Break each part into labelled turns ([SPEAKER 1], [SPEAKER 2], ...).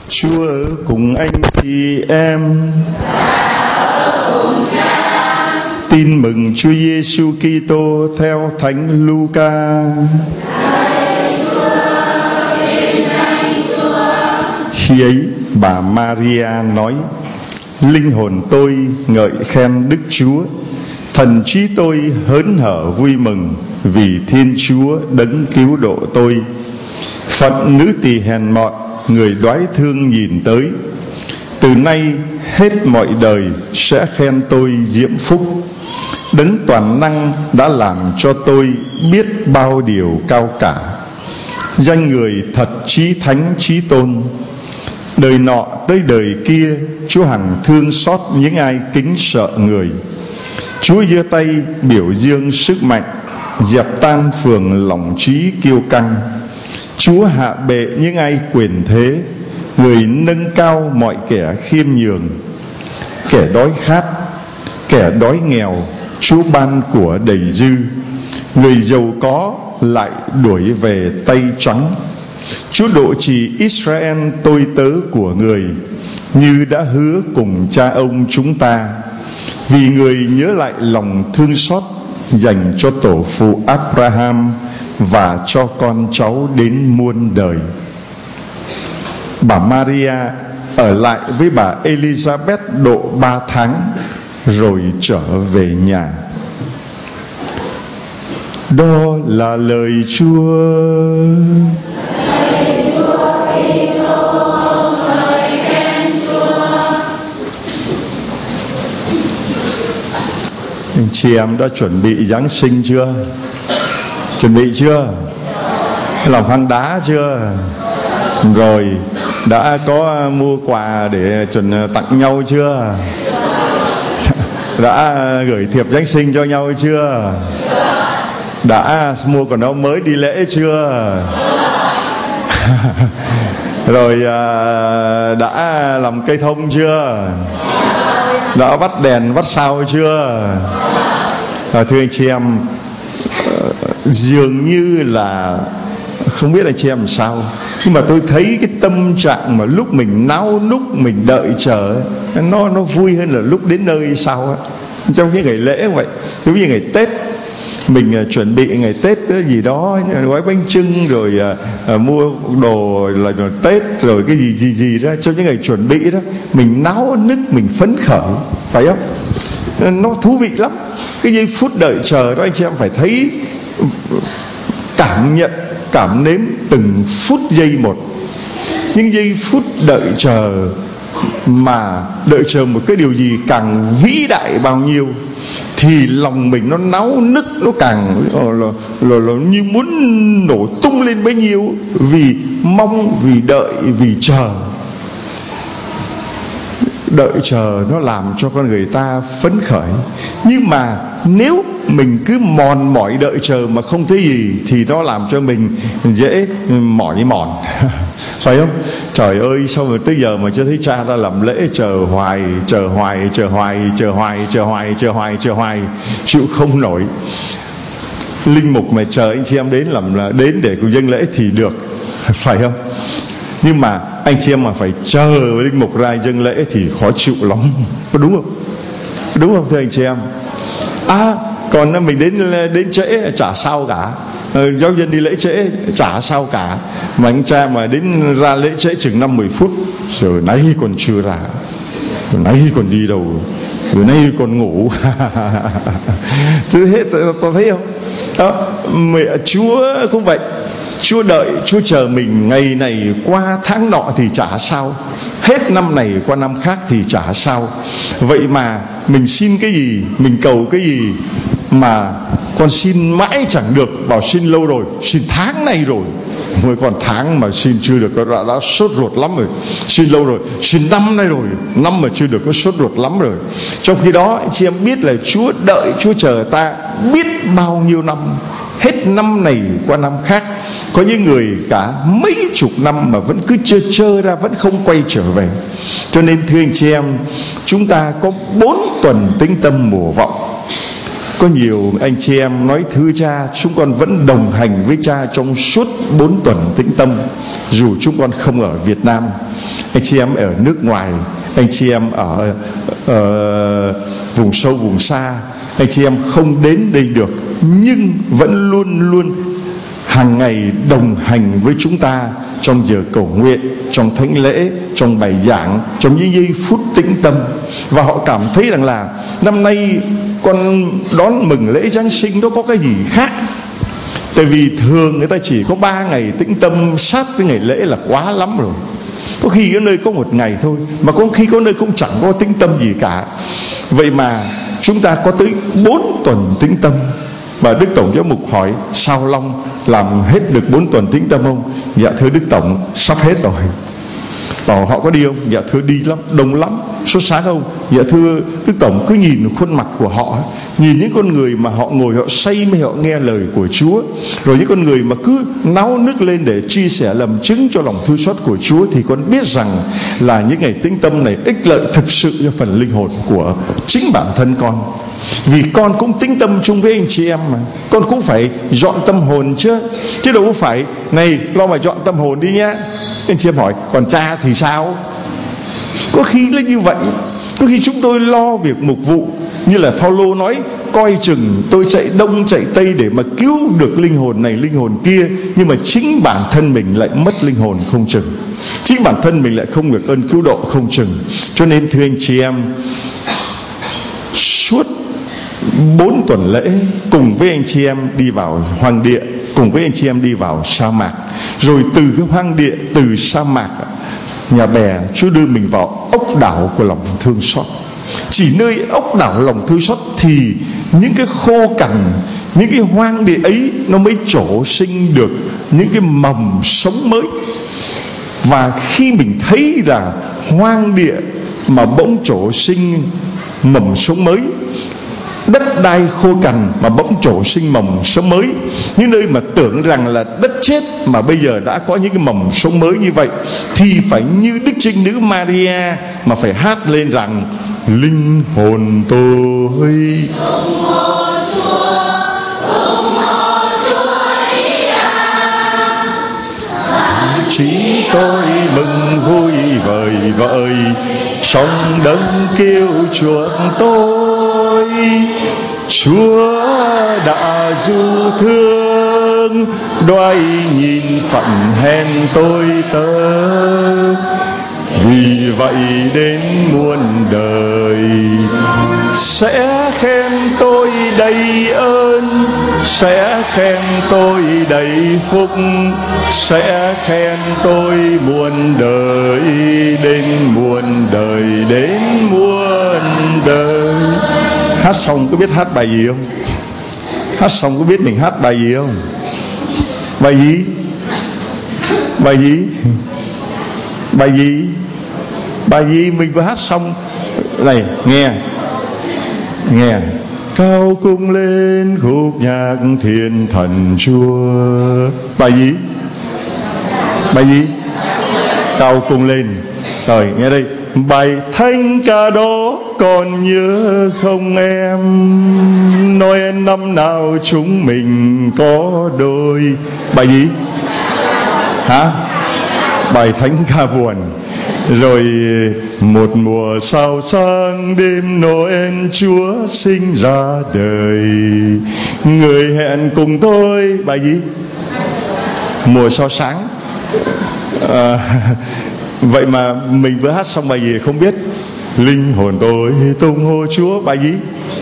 [SPEAKER 1] Chúa ở cùng anh chị em. Tin mừng Chúa Giêsu Kitô theo Thánh Luca. Khi ấy bà Maria nói: Linh hồn tôi ngợi khen Đức Chúa, thần trí tôi hớn hở vui mừng vì Thiên Chúa đấng cứu độ tôi. Phận nữ tỳ hèn mọn, người đoái thương nhìn tới. Từ nay hết mọi đời sẽ khen tôi diễm phúc. Đấng toàn năng đã làm cho tôi biết bao điều cao cả. Danh người thật chí thánh chí tôn. Đời nọ tới đời kia, Chúa hằng thương xót những ai kính sợ người. Chúa giơ tay biểu dương sức mạnh, dẹp tan phường lòng trí kiêu căng. Chúa hạ bệ những ai quyền thế, người nâng cao mọi kẻ khiêm nhường. Kẻ đói khát, kẻ đói nghèo, Chúa ban của đầy dư. Người giàu có lại đuổi về tay trắng. Chúa độ trì Israel tôi tớ của người, như đã hứa cùng cha ông chúng ta, vì người nhớ lại lòng thương xót dành cho tổ phụ Abraham và cho con cháu đến muôn đời. Bà Maria ở lại với bà Elizabeth độ 3 tháng rồi trở về nhà. Đó là lời Chúa. Anh chị em đã chuẩn bị Giáng sinh chưa? Chuẩn bị chưa? Lòng hang đá chưa? Rồi đã có mua quà để tặng nhau chưa? Đã gửi thiệp Giáng sinh cho nhau chưa? Đã mua quần áo mới đi lễ chưa? Rồi đã làm cây thông chưa? Đã bắt đèn bắt sao chưa? Thưa anh chị em, dường như là không biết anh chị em sao, nhưng mà tôi thấy cái tâm trạng mà lúc mình náo núc, mình đợi chờ nó vui hơn là lúc đến nơi sau á. Trong những ngày lễ vậy, giống như ngày Tết, mình chuẩn bị ngày Tết gì đó, gói bánh chưng rồi mua đồ là Tết rồi cái gì đó, trong những ngày chuẩn bị đó mình náo nức, mình phấn khởi, phải không? Nó thú vị lắm. Cái giây phút đợi chờ đó anh chị em phải thấy, cảm nhận, cảm nếm từng phút giây một. Những giây phút đợi chờ mà đợi chờ một cái điều gì càng vĩ đại bao nhiêu thì lòng mình nó náo nức, nó càng là như muốn nổ tung lên bấy nhiêu, vì mong, vì đợi, vì chờ. Đợi chờ nó làm cho con người ta phấn khởi. Nhưng mà nếu mình cứ mòn mỏi đợi chờ mà không thấy gì thì nó làm cho mình dễ mỏi mòn. Phải không? Trời ơi, sao mà tới giờ mà chưa thấy cha ra làm lễ, chờ hoài, chịu không nổi. Linh mục mà chờ anh chị em đến để cùng dâng lễ thì được, phải không? Nhưng mà anh chị em mà phải chờ linh mục ra dâng lễ thì khó chịu lắm. Có đúng không? Đúng không thưa anh chị em? Còn mình đến trễ chả sao cả. Giáo dân đi lễ trễ chả sao cả. Mà anh cha mà đến ra lễ trễ chừng 5-10 phút, rồi nãy còn chưa ra, rồi nãy còn đi đâu, rồi nãy còn ngủ. Chứ hết tôi thấy không? Đó, Chúa cũng vậy. Chúa đợi, Chúa chờ mình ngày này qua tháng nọ thì chả sao, hết năm này qua năm khác thì chả sao. Vậy mà mình xin cái gì, mình cầu cái gì mà con xin mãi chẳng được. Bảo xin lâu rồi, xin tháng này rồi, mới còn tháng mà xin chưa được, đã sốt ruột lắm rồi. Xin lâu rồi, xin năm nay rồi, năm mà chưa được, có sốt ruột lắm rồi. Trong khi đó anh chị em biết là Chúa đợi, Chúa chờ ta biết bao nhiêu năm, hết năm này qua năm khác. Có những người cả mấy chục năm mà vẫn cứ chơ ra, vẫn không quay trở về. Cho nên thưa anh chị em, chúng ta có 4 tuần tĩnh tâm mùa vọng. Có nhiều anh chị em nói: thưa cha, chúng con vẫn đồng hành với cha trong suốt 4 tuần tĩnh tâm, dù chúng con không ở Việt Nam. anh chị em ở nước ngoài, anh chị em ở vùng sâu vùng xa, anh chị em không đến đây được, nhưng vẫn luôn luôn hàng ngày đồng hành với chúng ta trong giờ cầu nguyện, trong thánh lễ, trong bài giảng, trong những giây phút tĩnh tâm. Và họ cảm thấy rằng là năm nay con đón mừng lễ Giáng sinh nó có cái gì khác. Tại vì thường người ta chỉ có 3 ngày tĩnh tâm sát cái ngày lễ là quá lắm rồi. Có khi có nơi có 1 ngày thôi, mà có khi có nơi cũng chẳng có tĩnh tâm gì cả. Vậy mà chúng ta có tới 4 tuần tĩnh tâm. Và Đức Tổng Giám mục hỏi: sao Long làm hết được 4 tuần tĩnh tâm không? Dạ thưa Đức Tổng, sắp hết rồi. Bảo họ có đi không? Dạ thưa đi lắm, đông lắm. Sốt sáng không? Dạ thưa Đức Tổng, cứ nhìn khuôn mặt của họ, nhìn những con người mà họ ngồi họ say mê họ nghe lời của Chúa, rồi những con người mà cứ náo nức lên để chia sẻ làm chứng cho lòng thương xót của Chúa, thì con biết rằng là những ngày tĩnh tâm này ích lợi thực sự cho phần linh hồn của chính bản thân con. Vì con cũng tĩnh tâm chung với anh chị em mà, con cũng phải dọn tâm hồn chứ đâu có phải này lo mà dọn tâm hồn đi nhé. Anh chị em hỏi còn cha thì sao? Có khi là như vậy. Có khi chúng tôi lo việc mục vụ, như là Phaolô nói, coi chừng tôi chạy đông chạy tây để mà cứu được linh hồn này linh hồn kia, nhưng mà chính bản thân mình lại mất linh hồn không chừng, chính bản thân mình lại không được ơn cứu độ không chừng. Cho nên thưa anh chị em, suốt 4 tuần lễ cùng với anh chị em đi vào hoang địa, cùng với anh chị em đi vào sa mạc, rồi từ cái hoang địa, từ sa mạc Nhà Bè, Chúa đưa mình vào ốc đảo của lòng thương xót. Chỉ nơi ốc đảo lòng thương xót thì những cái khô cằn, những cái hoang địa ấy nó mới trổ sinh được những cái mầm sống mới. Và khi mình thấy là hoang địa mà bỗng trổ sinh mầm sống mới, đất đai khô cằn mà bỗng trổ sinh mầm sống mới, những nơi mà tưởng rằng là đất chết mà bây giờ đã có những cái mầm sống mới như vậy, thì phải như Đức Trinh Nữ Maria mà phải hát lên rằng: linh hồn tôi chỉ tôi mừng vui vời vợi, song đấng kêu chuộc tôi. Chúa đã du thương đoái nhìn phận hèn tôi tớ, vì vậy đến muôn đời sẽ khen tôi đầy ơn, sẽ khen tôi đầy phúc, sẽ khen tôi muôn đời, đến muôn đời, đến muôn đời. Hát xong có biết hát bài gì không? Hát xong có biết mình hát bài gì không? Bài gì? Bài gì? Bài gì? Bài gì mình vừa hát xong? Này, nghe. Cao cung lên khúc nhạc thiên thần Chúa. Bài gì? Bài gì? Cao cung lên. Rồi, nghe đây. Bài thánh ca đó còn nhớ không em? Noel năm nào chúng mình có đôi. Bài gì? Hả? Bài thánh ca buồn. Rồi một mùa sao sáng đêm Noel Chúa sinh ra đời, người hẹn cùng tôi. Bài gì? Mùa sao sáng. Vậy mà mình vừa hát xong bài gì không biết. Linh hồn tôi tung hô Chúa. Bài gì?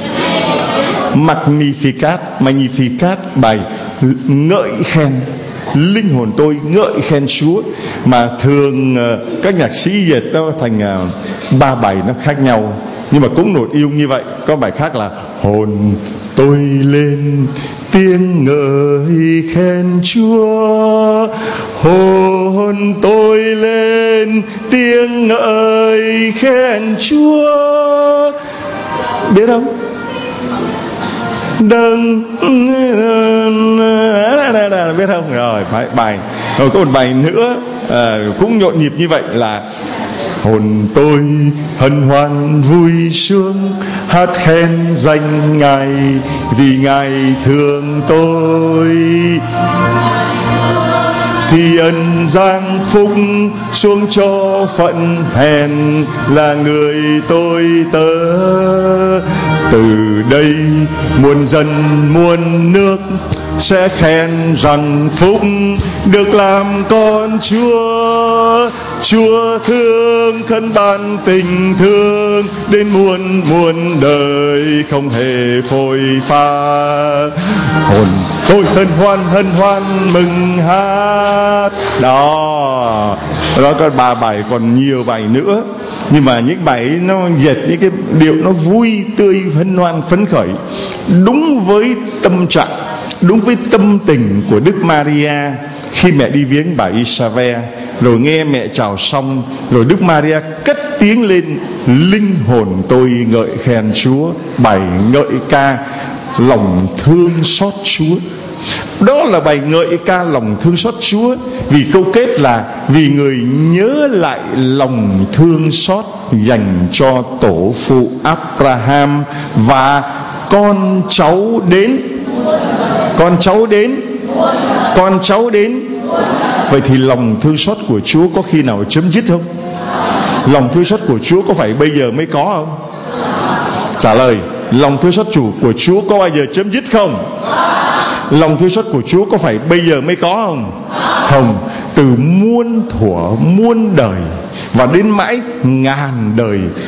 [SPEAKER 1] Magnificat, bài ngợi khen. Linh hồn tôi ngợi khen Chúa. Mà thường các nhạc sĩ Việt nó thành 3 bài nó khác nhau, nhưng mà cũng nổi yêu như vậy. Có bài khác là hồn tôi lên tiếng ngợi khen Chúa, hồn tôi lên tiếng ngợi khen Chúa. Biết không? Đừng biết không? Rồi phải bài. Rồi có một bài nữa cũng nhộn nhịp như vậy là hồn tôi hân hoan vui sướng, hát khen danh Ngài vì Ngài thương tôi. thì ân giang phúc xuống cho phận hèn là người tôi tớ. Từ đây muôn dân muôn nước sẽ khen rằng phúc được làm con Chúa. Chúa thương khấn ban tình thương đến muôn muôn đời không hề phôi pha. Hồn tôi hân hoan mừng hát. Đó có 3 bài, còn nhiều bài nữa, nhưng mà những bài ấy nó dệt những cái điệu nó vui tươi hân hoan phấn khởi, đúng với tâm trạng, đúng với tâm tình của Đức Maria khi mẹ đi viếng bà Isabel. Rồi nghe mẹ chào xong, rồi Đức Maria cất tiếng lên: linh hồn tôi ngợi khen Chúa. Bài ngợi ca lòng thương xót Chúa. Đó là bài ngợi ca lòng thương xót Chúa, vì câu kết là vì người nhớ lại lòng thương xót dành cho tổ phụ Abraham và con cháu đến. Vậy thì lòng thương xót của Chúa có khi nào chấm dứt không? Lòng thương xót của Chúa có phải bây giờ mới có không? Trả lời, lòng thương xót của Chúa có bao giờ chấm dứt không? Lòng thương xót của Chúa có phải bây giờ mới có không? Không. Từ muôn thuở muôn đời và đến mãi ngàn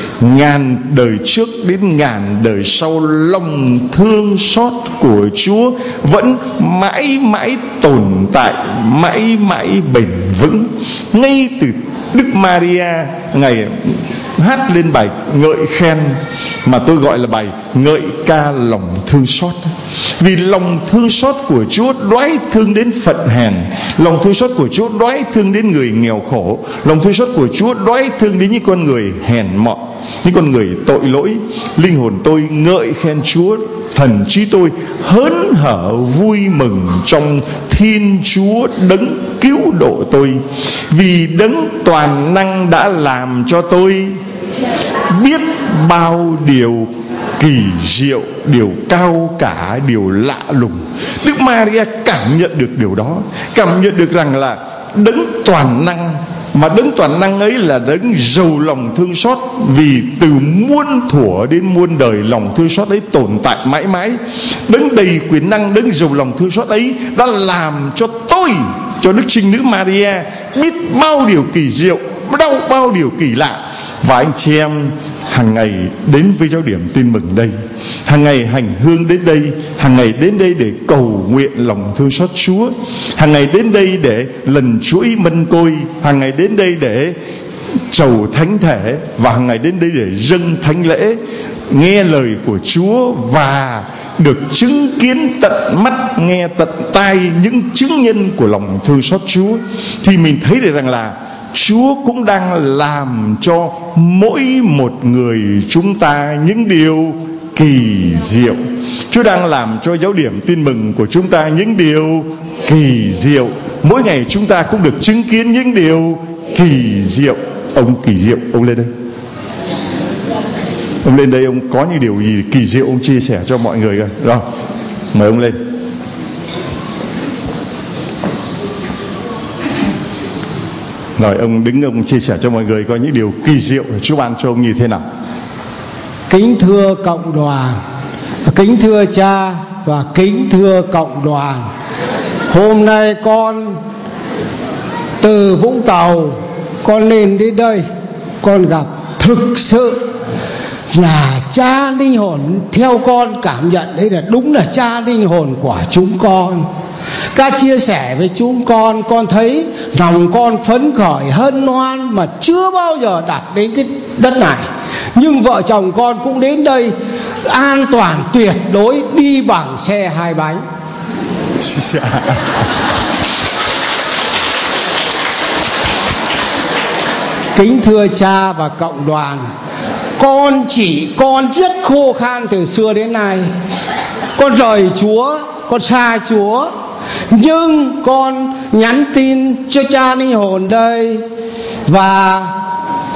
[SPEAKER 1] đời trước đến ngàn đời sau, lòng thương xót của Chúa vẫn mãi mãi tồn tại, mãi mãi bền vững. Ngay từ Đức Maria ngày hát lên bài ngợi khen mà tôi gọi là bài ngợi ca lòng thương xót. Vì lòng thương xót của Chúa đoái thương đến phận hèn, lòng thương xót của Chúa đoái thương đến người nghèo khổ, lòng thương xót của Chúa đoái thương đến những con người hèn mọn, những con người tội lỗi. Linh hồn tôi ngợi khen Chúa, thần trí tôi hớn hở vui mừng trong Thiên Chúa đấng cứu độ tôi. Vì đấng toàn năng đã làm cho tôi biết bao điều kỳ diệu, điều cao cả, điều lạ lùng. Đức Maria cảm nhận được điều đó, cảm nhận được rằng là đấng toàn năng, mà đấng toàn năng ấy là đấng giàu lòng thương xót. Vì từ muôn thuở đến muôn đời, lòng thương xót ấy tồn tại mãi mãi. Đấng đầy quyền năng, đấng giàu lòng thương xót ấy đã làm cho tôi, cho Đức Trinh Nữ Maria biết bao điều kỳ diệu, bao điều kỳ lạ. Và anh chị em hàng ngày đến với Giáo điểm Tin Mừng đây, hàng ngày hành hương đến đây, hàng ngày đến đây để cầu nguyện lòng thương xót Chúa, hàng ngày đến đây để lần chuỗi mân côi, hàng ngày đến đây để chầu thánh thể, và hàng ngày đến đây để dâng thánh lễ, nghe lời của Chúa và được chứng kiến tận mắt, nghe tận tai những chứng nhân của lòng thương xót Chúa, thì mình thấy được rằng là Chúa cũng đang làm cho mỗi một người chúng ta những điều kỳ diệu. Chúa đang làm cho Giáo điểm Tin Mừng của chúng ta những điều kỳ diệu. Mỗi ngày chúng ta cũng được chứng kiến những điều kỳ diệu. Ông kỳ diệu, ông lên đây. Ông lên đây, ông có những điều gì kỳ diệu ông chia sẻ cho mọi người coi. Rồi, mời ông lên. Rồi ông đứng, ông chia sẻ cho mọi người coi những điều kỳ diệu Chúa ban cho ông như thế nào.
[SPEAKER 2] Kính thưa cộng đoàn, kính thưa cha và kính thưa cộng đoàn, hôm nay con từ Vũng Tàu con lên đến đây, con gặp thực sự là cha linh hồn. Theo con cảm nhận đấy là đúng là cha linh hồn của chúng con. Các chia sẻ với chúng con thấy lòng con phấn khởi hân hoan mà chưa bao giờ đặt đến cái đất này. Nhưng vợ chồng con cũng đến đây an toàn tuyệt đối, đi bằng xe 2 bánh. Kính thưa cha và cộng đoàn, con rất khô khan từ xưa đến nay. Con rời Chúa, con xa Chúa, nhưng con nhắn tin cho cha linh hồn đây và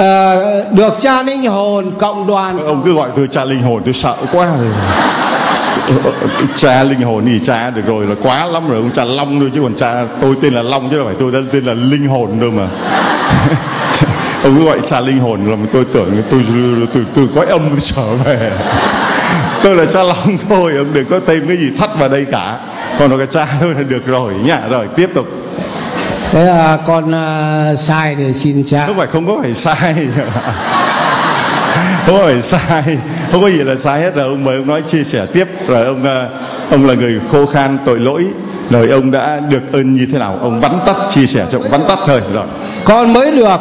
[SPEAKER 2] được cha linh hồn cộng đoàn.
[SPEAKER 1] Ông cứ gọi tôi cha linh hồn, tôi sợ quá rồi. Cha linh hồn thì cha được rồi, là quá lắm rồi, ông cha Long thôi, chứ còn cha tôi tên là Long chứ không phải tôi tên là linh hồn đâu mà. Ông cứ gọi cha linh hồn làm tôi tưởng tôi từ cõi âm tôi trở về. Tôi là cha Long thôi, ông đừng có thêm cái gì thắt vào đây cả. Còn là cái cha thôi là được rồi nhá. Rồi tiếp tục.
[SPEAKER 2] Thế là con sai thì xin cha.
[SPEAKER 1] Không có phải sai. Không có phải sai, không có gì là sai hết. Rồi ông mời ông nói chia sẻ tiếp. Rồi ông là người khô khan tội lỗi, rồi ông đã được ơn như thế nào, ông vắn tắt chia sẻ cho ông vắn tắt thôi. Rồi
[SPEAKER 2] con mới được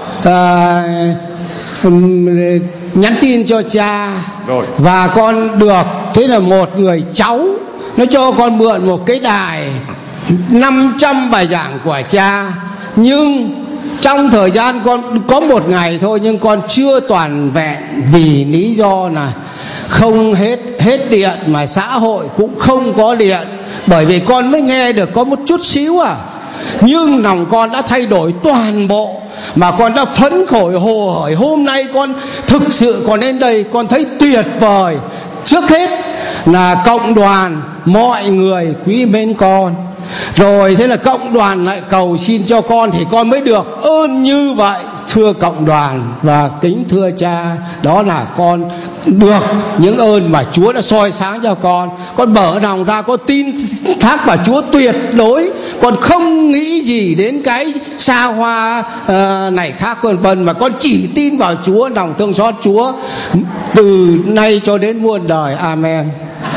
[SPEAKER 2] nhắn tin cho cha
[SPEAKER 1] rồi.
[SPEAKER 2] Và con được, thế là một người cháu nó cho con mượn một cái đài 500 bài giảng của cha. Nhưng trong thời gian con có một ngày thôi, nhưng con chưa toàn vẹn vì lý do là không hết điện, mà xã hội cũng không có điện. Bởi vì con mới nghe được có một chút xíu nhưng lòng con đã thay đổi toàn bộ, mà con đã phấn khởi hồ hởi. Hôm nay con thực sự còn đến đây con thấy tuyệt vời. Trước hết là cộng đoàn mọi người quý mến con, rồi thế là cộng đoàn lại cầu xin cho con thì con mới được ơn như vậy. Thưa cộng đoàn và kính thưa cha, đó là con được những ơn mà Chúa đã soi sáng cho con. Con mở lòng ra, con tin thác vào Chúa tuyệt đối. Con không nghĩ gì đến cái xa hoa này khác vân vân, mà con chỉ tin vào Chúa, lòng thương xót Chúa từ nay cho đến muôn đời. Amen.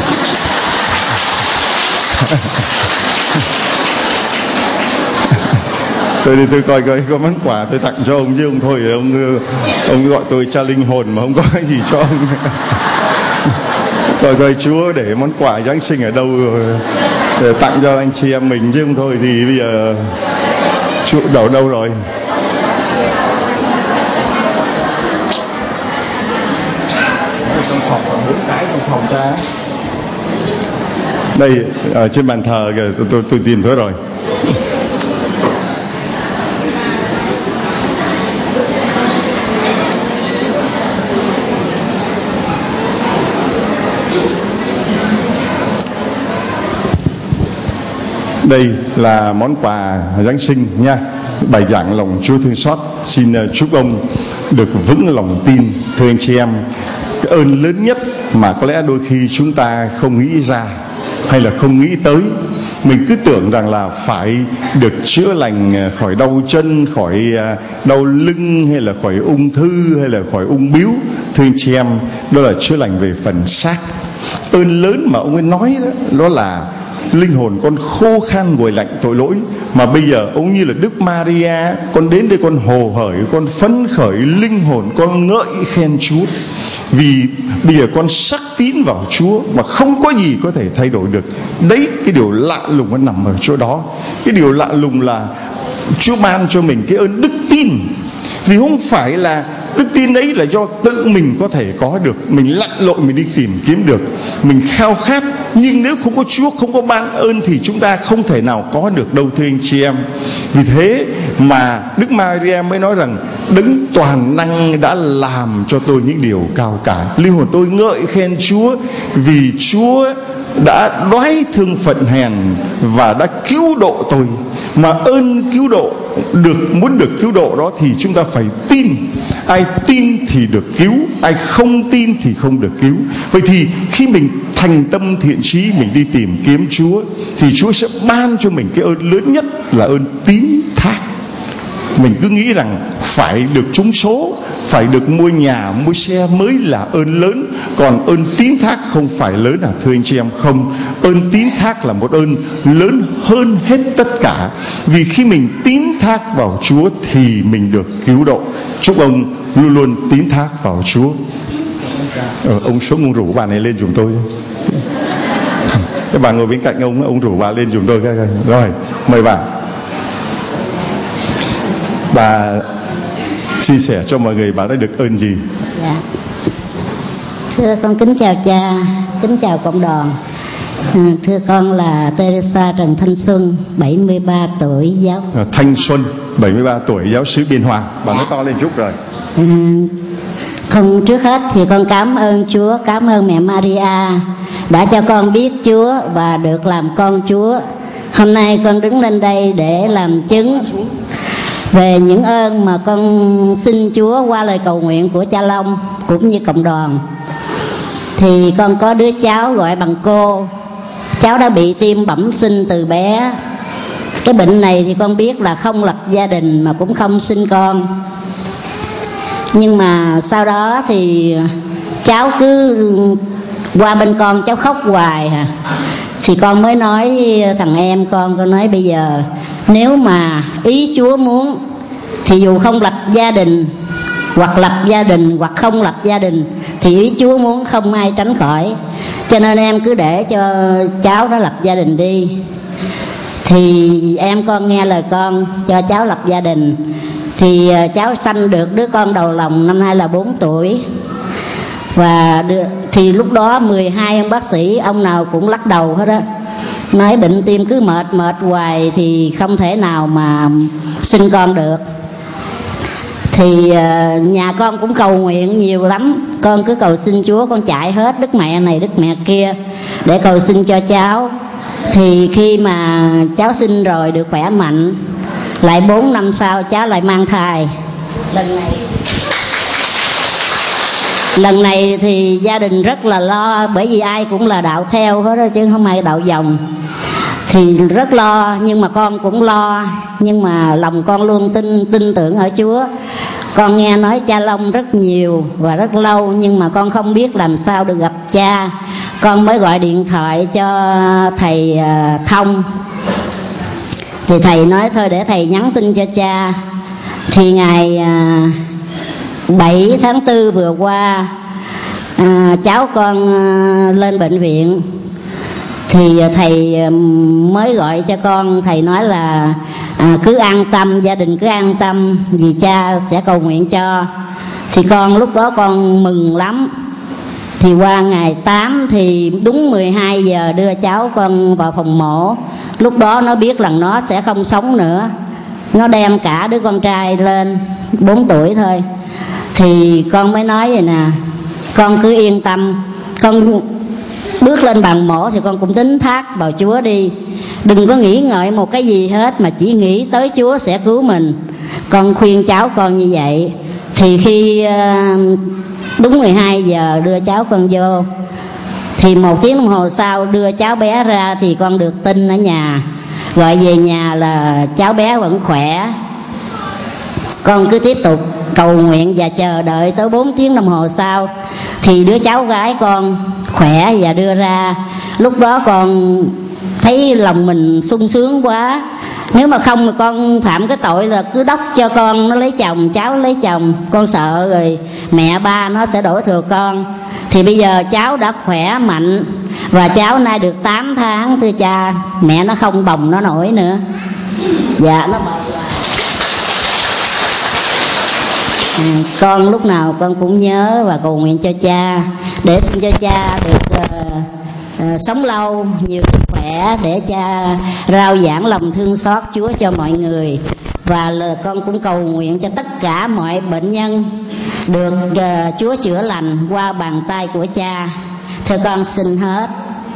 [SPEAKER 1] Tôi coi có món quà tôi tặng cho ông, chứ ông thôi ông gọi tôi cha linh hồn mà không có cái gì cho ông. Coi Chúa để món quà Giáng sinh ở đâu rồi để tặng cho anh chị em mình, chứ không thôi thì bây giờ Chúa đâu rồi. Trong phòng 4 cái trong phòng cha. Đây ở trên bàn thờ kìa, tôi tìm thấy rồi. Đây là món quà Giáng sinh nha. Bài giảng lòng Chúa thương xót. Xin chúc ông được vững lòng tin. Thưa anh chị em, cái ơn lớn nhất mà có lẽ đôi khi chúng ta không nghĩ ra hay là không nghĩ tới. Mình cứ tưởng rằng là phải được chữa lành khỏi đau chân, khỏi đau lưng, hay là khỏi ung thư, hay là khỏi ung bướu. Thưa anh chị em, đó là chữa lành về phần xác. Ơn lớn mà ông ấy nói đó là linh hồn con khô khan nguội lạnh tội lỗi, mà bây giờ ông như là Đức Maria, con đến đây con hồ hởi, con phấn khởi, linh hồn con ngợi khen Chúa, vì bây giờ con sắc tín vào Chúa mà không có gì có thể thay đổi được. Đấy, cái điều lạ lùng nó nằm ở chỗ đó. Cái điều lạ lùng là Chúa ban cho mình cái ơn đức tin, vì không phải là đức tin ấy là do tự mình có thể có được, mình lặn lội mình đi tìm kiếm được, mình khao khát. Nhưng nếu không có Chúa, không có ban ơn thì chúng ta không thể nào có được đâu, thưa anh chị em. Vì thế mà Đức Maria mới nói rằng Đấng toàn năng đã làm cho tôi những điều cao cả. Linh hồn tôi ngợi khen Chúa, vì Chúa đã đoái thương phận hèn và đã cứu độ tôi. Mà ơn cứu độ muốn được cứu độ đó thì chúng ta phải tin. Ai tin thì được cứu, ai không tin thì không được cứu. Vậy thì khi mình thành tâm thiện chí, mình đi tìm kiếm Chúa, thì Chúa sẽ ban cho mình cái ơn lớn nhất là ơn tín thác. Mình cứ nghĩ rằng phải được trúng số, phải được mua nhà, mua xe mới là ơn lớn. Còn ơn tín thác không phải lớn à, thưa anh chị em? Không, ơn tín thác là một ơn lớn hơn hết tất cả. Vì khi mình tín thác vào Chúa thì mình được cứu độ. Chúc ông luôn luôn tín thác vào Chúa. Ông xuống, ông rủ bà này lên giùm tôi. Cái bà ngồi bên cạnh ông rủ bà lên giùm tôi. Rồi, mời bà. Bà chia sẻ cho mọi người bà đã được ơn gì?
[SPEAKER 3] Dạ. Thưa con kính chào cha, kính chào cộng đoàn. Thưa con là Teresa Trần Thanh Xuân, 73 tuổi, giáo sư.
[SPEAKER 1] Thanh Xuân, 73 tuổi, giáo sứ Biên Hòa. Bà nói to lên chút rồi.
[SPEAKER 3] Không, trước hết thì con cảm ơn Chúa, cảm ơn mẹ Maria đã cho con biết Chúa và được làm con Chúa. Hôm nay con đứng lên đây để làm chứng về những ơn mà con xin Chúa qua lời cầu nguyện của Cha Long cũng như cộng đoàn. Thì con có đứa cháu gọi bằng cô. Cháu đã bị tim bẩm sinh từ bé. Cái bệnh này thì con biết là không lập gia đình mà cũng không sinh con. Nhưng mà sau đó thì cháu cứ qua bên con, cháu khóc hoài à. Thì con mới nói thằng em con nói bây giờ nếu mà ý Chúa muốn thì dù không lập gia đình, hoặc lập gia đình hoặc không lập gia đình, thì ý Chúa muốn không ai tránh khỏi. Cho nên em cứ để cho cháu nó lập gia đình đi. Thì em con nghe lời con cho cháu lập gia đình. Thì cháu sanh được đứa con đầu lòng năm nay là 4 tuổi. Và thì lúc đó 12 ông bác sĩ ông nào cũng lắc đầu hết á, nói bệnh tim cứ mệt hoài thì không thể nào mà sinh con được. Thì nhà con cũng cầu nguyện nhiều lắm. Con cứ cầu xin Chúa, con chạy hết đức mẹ này đức mẹ kia để cầu xin cho cháu. Thì khi mà cháu sinh rồi được khỏe mạnh, lại 4 năm sau cháu lại mang thai. Lần này thì gia đình rất là lo, bởi vì ai cũng là đạo theo hết đó, chứ không ai đạo vòng. Thì rất lo, nhưng mà con cũng lo. Nhưng mà lòng con luôn tin tưởng ở Chúa. Con nghe nói Cha Long rất nhiều và rất lâu, nhưng mà con không biết làm sao được gặp cha. Con mới gọi điện thoại cho thầy Thông. Thì thầy nói thôi để thầy nhắn tin cho cha. Thì ngày 7 tháng 4 vừa qua, cháu con lên bệnh viện. Thì thầy mới gọi cho con. Thầy nói là cứ an tâm, gia đình cứ an tâm, vì cha sẽ cầu nguyện cho. Thì con lúc đó con mừng lắm. Thì qua ngày 8 thì đúng 12 giờ đưa cháu con vào phòng mổ. Lúc đó nó biết là nó sẽ không sống nữa. Nó đem cả đứa con trai lên 4 tuổi thôi. Thì con mới nói vậy nè, con cứ yên tâm. Con bước lên bàn mổ thì con cũng tính thác vào Chúa đi. Đừng có nghĩ ngợi một cái gì hết, mà chỉ nghĩ tới Chúa sẽ cứu mình. Con khuyên cháu con như vậy. Thì khi đúng 12 giờ đưa cháu con vô, thì 1 tiếng đồng hồ sau đưa cháu bé ra, thì con được tin ở nhà, gọi về nhà là cháu bé vẫn khỏe. Con cứ tiếp tục cầu nguyện và chờ đợi tới 4 tiếng đồng hồ sau thì đứa cháu gái con khỏe và đưa ra. Lúc đó con thấy lòng mình sung sướng quá. Nếu mà không thì con phạm cái tội là cứ đốc cho con nó lấy chồng, cháu lấy chồng. Con sợ rồi mẹ ba nó sẽ đổ thừa con. Thì bây giờ cháu đã khỏe mạnh và cháu nay được 8 tháng thưa cha. Mẹ nó không bồng nó nổi nữa. Dạ nó bồng. Con lúc nào con cũng nhớ và cầu nguyện cho cha, để xin cho cha được sống lâu, nhiều sức khỏe, để cha rao giảng lòng thương xót Chúa cho mọi người. Và con cũng cầu nguyện cho tất cả mọi bệnh nhân được Chúa chữa lành qua bàn tay của cha. Thưa con xin hết.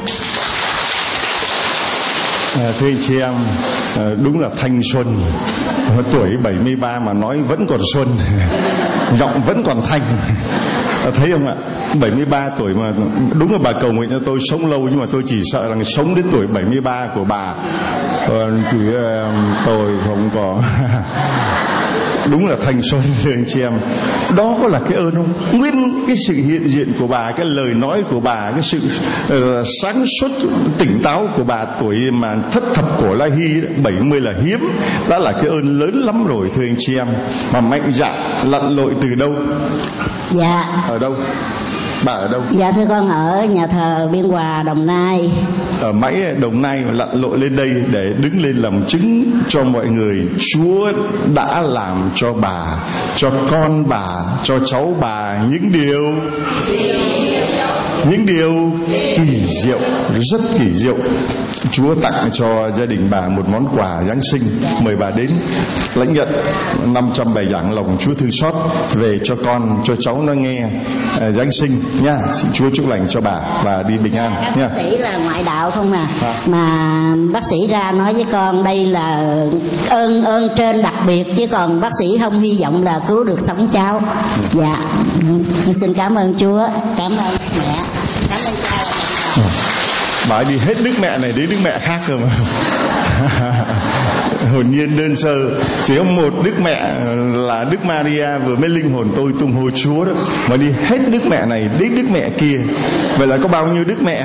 [SPEAKER 1] Thưa anh chị em, đúng là thanh xuân. Tuổi 73 mà nói vẫn còn xuân, giọng vẫn còn thanh. Thấy không ạ? 73 tuổi mà đúng là bà cầu nguyện cho tôi sống lâu, nhưng mà tôi chỉ sợ là sống đến tuổi 73 của bà. Tôi không có. Đúng là thanh xuân thưa anh chị em. Đó có là cái ơn không? Nguyên cái sự hiện diện của bà, cái lời nói của bà, cái sự sáng suốt tỉnh táo của bà, tuổi mà thất thập cổ lai hy 70 là hiếm, đã là cái ơn lớn lắm rồi thưa anh chị em. Mà mạnh dạn lặn lội từ đâu?
[SPEAKER 3] Dạ.
[SPEAKER 1] Ở đâu? Bà ở đâu?
[SPEAKER 3] Dạ thưa con ở nhà thờ Biên Hòa, Đồng Nai.
[SPEAKER 1] Ở Mãi Đồng Nai mà lặn lội lên đây để đứng lên làm chứng cho mọi người Chúa đã làm cho bà, cho con bà, cho cháu bà những điều những điều kỳ diệu, rất kỳ diệu. Chúa tặng cho gia đình bà một món quà Giáng sinh, mời bà đến lãnh nhận 500 bài giảng lòng Chúa thương xót về cho con, cho cháu nó nghe Giáng sinh nha. Xin Chúa chúc lành cho bà và đi bình an nha.
[SPEAKER 3] Bác sĩ là ngoại đạo không à, mà bác sĩ ra nói với con đây là ơn trên đặc biệt, chứ còn bác sĩ không hy vọng là cứu được sống cháu. Dạ, xin cảm ơn Chúa, cảm ơn mẹ, cảm ơn cha.
[SPEAKER 1] Bà ấy đi hết đức mẹ này đến đức mẹ khác cơ mà. Hồn nhiên đơn sơ, chỉ có một đức mẹ là Đức Maria vừa mới linh hồn tôi tung hô Chúa đó, mà đi hết đức mẹ này đến đức mẹ kia. Vậy là có bao nhiêu đức mẹ?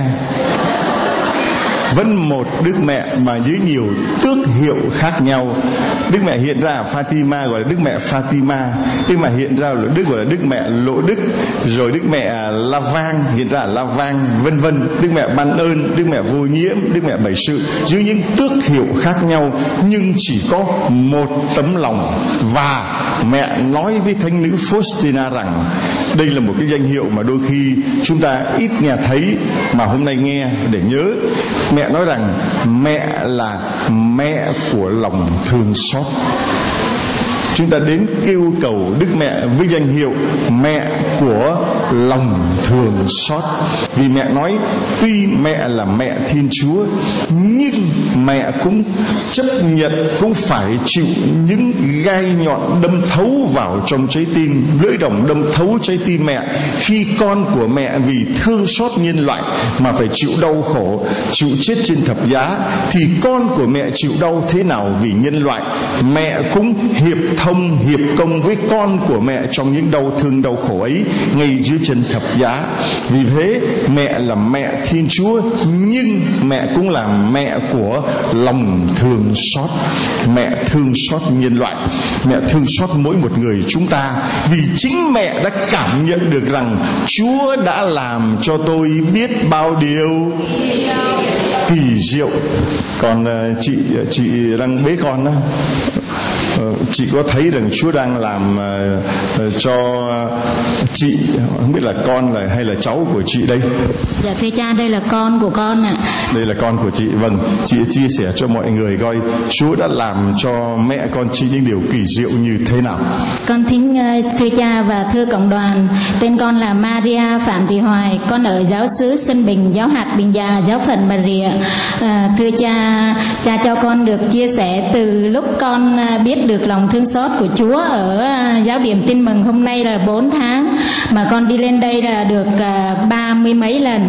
[SPEAKER 1] Vẫn một đức mẹ mà dưới nhiều tước hiệu khác nhau. Đức mẹ hiện ra ở Fatima gọi là Đức mẹ Fatima, Đức mẹ hiện ra là Đức gọi là Đức mẹ Lộ Đức, rồi Đức mẹ La Vang hiện ra là La Vang, vân vân. Đức mẹ Ban Ơn, Đức mẹ Vô Nhiễm, Đức mẹ Bảy Sự, dưới những tước hiệu khác nhau nhưng chỉ có một tấm lòng. Và mẹ nói với thánh nữ Faustina rằng đây là một cái danh hiệu mà đôi khi chúng ta ít nghe thấy, mà hôm nay nghe để nhớ. Mẹ nói rằng mẹ là mẹ của lòng thương xót. Chúng ta đến kêu cầu Đức Mẹ với danh hiệu mẹ của lòng thương xót. Vì mẹ nói tuy mẹ là mẹ Thiên Chúa, nhưng mẹ cũng chấp nhận, cũng phải chịu những gai nhọn đâm thấu vào trong trái tim, lưỡi đồng đâm thấu trái tim mẹ, khi con của mẹ vì thương xót nhân loại mà phải chịu đau khổ, chịu chết trên thập giá. Thì con của mẹ chịu đau thế nào vì nhân loại, mẹ cũng hiệp công với con của mẹ trong những đau thương đau khổ ấy ngay dưới chân thập giá. Vì thế mẹ là mẹ Thiên Chúa, nhưng mẹ cũng là mẹ của lòng thương xót. Mẹ thương xót nhân loại, mẹ thương xót mỗi một người chúng ta, vì chính mẹ đã cảm nhận được rằng Chúa đã làm cho tôi biết bao điều kỳ diệu. Còn chị đang bế con đó, chị có thấy rằng Chúa đang làm cho chị, không biết là con là hay là cháu của chị đây?
[SPEAKER 4] Dạ thưa cha, đây là con của con ạ.
[SPEAKER 1] Đây là con của chị. Vâng, chị chia sẻ cho mọi người coi Chúa đã làm cho mẹ con chị những điều kỳ diệu như thế nào.
[SPEAKER 4] Con thính thưa cha và thưa cộng đoàn, tên con là Maria Phạm Thị Hoài, con ở giáo xứ Xuân Bình, giáo hạt Bình Già, giáo phận Bà Rịa. Thưa cha, cha cho con được chia sẻ từ lúc con biết được lòng thương xót của Chúa ở giáo điểm Tin Mừng hôm nay là 4 tháng, mà con đi lên đây là được 30 mấy lần.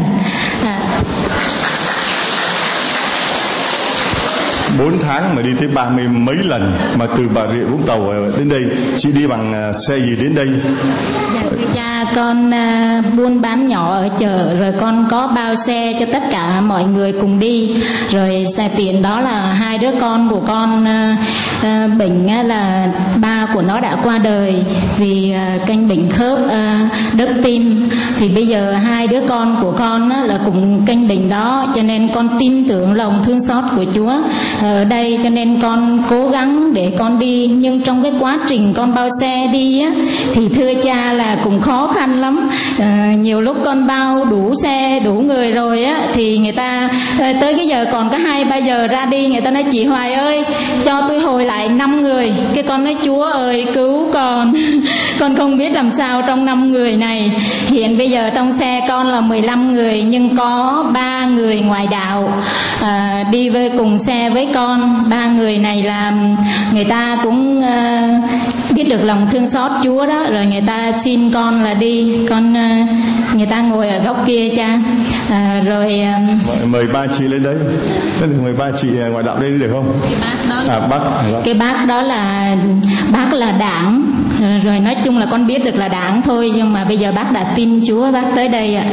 [SPEAKER 1] 4 tháng mà đi tới 30 mấy lần, mà từ Bà Rịa Vũng Tàu đến đây. Chị đi bằng xe gì đến đây?
[SPEAKER 4] Dạ thưa cha, con buôn bán nhỏ ở chợ, rồi con có bao xe cho tất cả mọi người cùng đi. Rồi xe tiền đó là hai đứa con của con bệnh là ba của nó đã qua đời vì căn bệnh khớp đớp tim. Thì bây giờ hai đứa con của con là cũng căn bệnh đó, cho nên con tin tưởng lòng thương xót của Chúa ở đây, cho nên con cố gắng để con đi. Nhưng trong cái quá trình con bao xe đi á, thì thưa cha là cũng khó khăn lắm. Nhiều lúc con bao đủ xe đủ người rồi á, thì người ta tới cái giờ còn có 2-3 giờ ra đi, người ta nói chị Hoài ơi cho tôi hồi lại 5 người. Cái con nói Chúa ơi cứu con. Con không biết làm sao trong 5 người này. Hiện bây giờ trong xe con là 15 người, nhưng có 3 người ngoài đạo đi với cùng xe với con. 3 người này là người ta cũng biết được lòng thương xót Chúa đó, rồi người ta xin con là đi. Con người ta ngồi ở góc kia cha. Rồi
[SPEAKER 1] mời ba chị lên đấy. Mời ba chị ngoài đạo đây được không?
[SPEAKER 4] Cái bác đó là bác là đảng. Rồi nói chung là con biết được là đảng thôi, nhưng mà bây giờ bác đã tin Chúa, bác tới đây ạ.